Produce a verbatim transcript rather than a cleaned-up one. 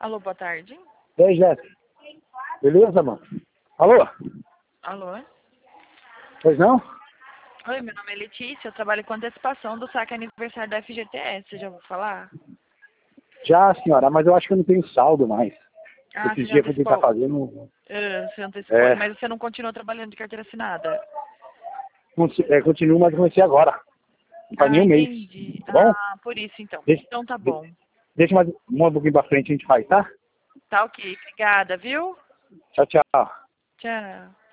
Alô, boa tarde. E aí, Jéssica? Beleza, mano? Alô? Alô? Pois não? Oi, meu nome é Letícia, eu trabalho com antecipação do saque aniversário da F G T S, você já ouviu falar? Já, senhora, mas eu acho que eu não tenho saldo mais. Ah, você Esses já dias que eu tentar antecipou? fazendo. Ah, você antecipou, É, mas você não continua trabalhando de carteira assinada? conti- é, continuo, mas eu comecei agora. Não faz Ah, nem um mês. entendi. Tá bom? Ah, por isso então. Deixa, Então tá de- bom. deixa mais um pouquinho pra frente a gente faz, tá? Tá ok, obrigada, viu? Tchau, tchau. Tchau.